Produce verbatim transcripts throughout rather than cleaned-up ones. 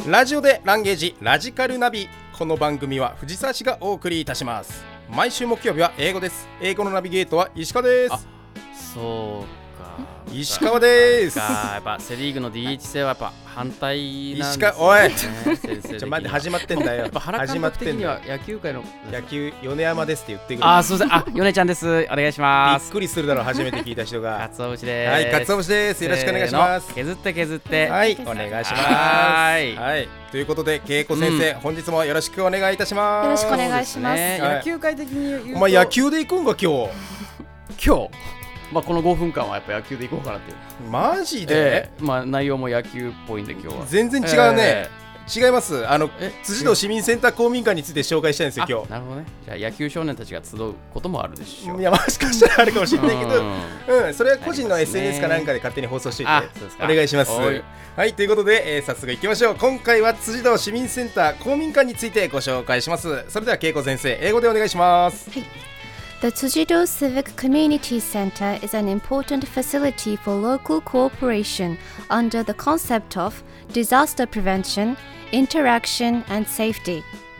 ラジオでランゲージラジカルナビ。この番組は藤沢市がお送りいたします。毎週木曜日は英語です。英語のナビゲートは石川です。 あ、そうか、 石川です。 やっぱセリーグの ディーエイチ 制はやっぱ反対なんですよね。石川、おいちょ待って始まってんだよ。 やっぱ原監督的には野球界の野球米山ですって言ってくる。 あ、すいません。あ、米ちゃんです。お願いします。 びっくりするだろう、初めて聞いた人が。 かつお節です。 はい、かつお節です。よろしくお願いします。 削って削ってはい、お願いします。 はい、 はい、ということで恵子先生、うん、本日もよろしくお願いいたします。 よろしくお願いします。 ね、野球界的に言うと、 お前野球で行くんか今日今日まあ、このごふんかんはやっぱ野球でいこうかなっていう。 マジで、 えーまあ、内容も野球っぽいんで今日は全然違うね、えー、違います。あの辻堂市民センター公民館について紹介したいんですよ今日。 なるほどね。じゃあ野球少年たちが集うこともあるでしょう。 いや、もしかしたらあるかもしれないけど、うん、うん、それは個人の エスエヌエス かなんかで勝手に放送していてお願いします。はい、ということで、えー、早速いきましょう。今回は辻堂市民センター公民館についてご紹介します。それでは恵子先生、英語でお願いします。 はい。The Tsujido Civic Community Center is an important facility for local cooperation under the concept of disaster prevention, interaction, and safety.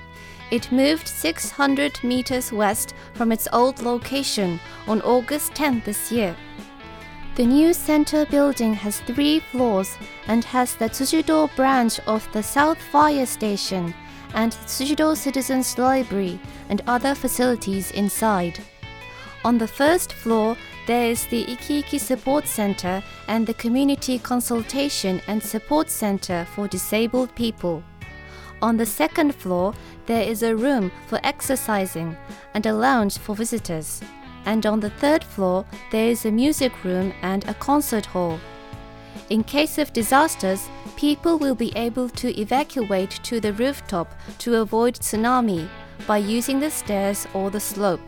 It moved six hundred meters west from its old location on August tenth this year. The new center building has three floors and has the Tsujido branch of the South Fire Station and Tsujido Citizens Library and other facilities inside. On the first floor, there is the Iki-Iki Support Center and the Community Consultation and Support Center for Disabled People. On the second floor, there is a room for exercising and a lounge for visitors. And on the third floor, there is a music room and a concert hall. In case of disasters, people will be able to evacuate to the rooftop to avoid tsunami by using the stairs or the slope.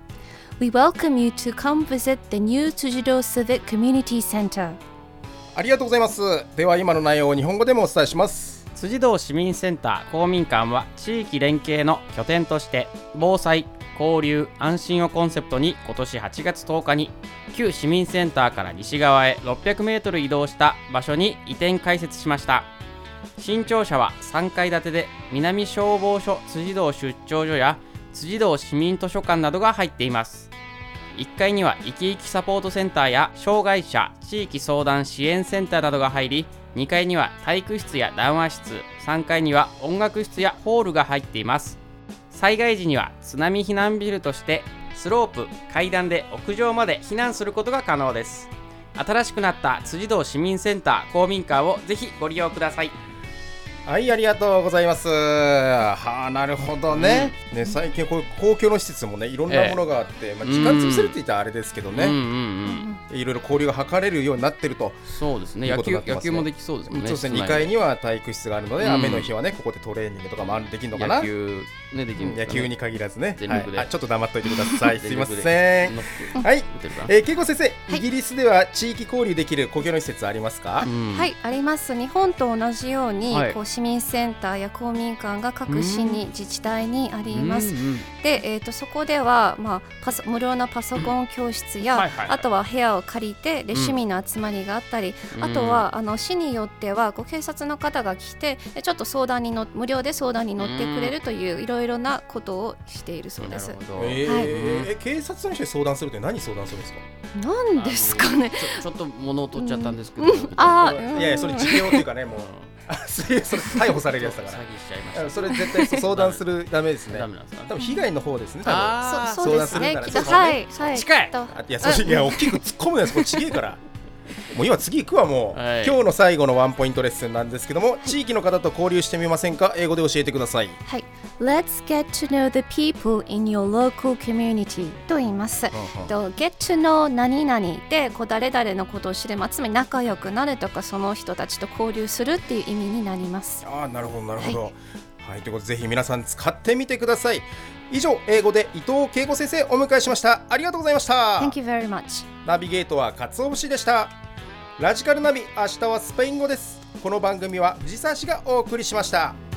We welcome you to come visit the new Tsujido Civic Community Center. ありがとうございます。では今の内容を日本語でもお伝えします。 辻堂市民センター公民館は地域連携の拠点として防災、交流、安心をコンセプトに今年はちがつとおかに旧市民センターから西側へろっぴゃくメートル移動した場所に移転開設しました。新庁舎はさんかい建てで南消防署辻堂出張所や辻堂市民図書館などが入っています。いっかいには生き生きサポートセンターや障害者地域相談支援センターなどが入り、にかいには体育室や談話室、さんかいには音楽室やホールが入っています。災害時には津波避難ビルとしてスロープ、階段で屋上まで避難することが可能です。新しくなった辻堂市民センター公民館をぜひご利用ください。 はい、ありがとうございます。はあ、なるほどね。うん、ね、最近こう公共の施設もね、いろんなものがあって、えー、まあ、時間潰せるって言ったらあれですけどね、うんうんうん、いろいろ交流が図れるようになってると。 そうですね。野球、野球もできそうですもんね。 そうですね。にかいには体育室があるので、うん、雨の日はね、ここでトレーニングとかもできるのかな。 野球ね、できるんですかね。 野球に限らずね。 はい、 あ、ちょっと黙っといてください。すいません。はい。えー、恵子先生、イギリスでは地域交流できる公共の施設ありますか？ うん、はい、あります。日本と同じように、はい、こう市民センターや公民館が各市に自治体にあります。で、えー、とそこでは、まあ、パソ無料なパソコン教室や、はいはいはい、あとは部屋を借りてで趣味の集まりがあったり、うん、あとはあの市によってはこう警察の方が来てちょっと相談にの無料で相談に乗ってくれるといういろいろなことをしているそうです。 えーはい、え警察の人に相談するって何相談するんですか？ なんですかね。 ちょ、ちょっと物を取っちゃったんですけど、うん、 あいやいや、それ事業というかね、もうそれ逮捕されるやつだから。 詐欺しちゃいました。 それ絶対相談するダメですね。 ダメなんですか？ 多分被害の方ですね。多分あそうそうですね。 はいはい。近い。 いや、そいや大きく突っ込むやつこれちげえから。もう今次行くわもう、はい、今日の最後のワンポイントレッスンなんですけども、地域の方と交流してみませんか？英語で教えてください。 はい。Let's get to know the people in your local community と言います。と get to know 何々でこう誰々のことを知る、まあ、つまり仲良くなるとかその人たちと交流するっていう意味になります。 ああ、なるほどなるほど。はいはい、ということでぜひ皆さん使ってみてください。以上、英語で伊藤恵子先生お迎えしました。ありがとうございました。 Thank you very much。 ナビゲートは勝尾節でした。ラジカルナビ、明日はスペイン語です。この番組は藤沢市がお送りしました。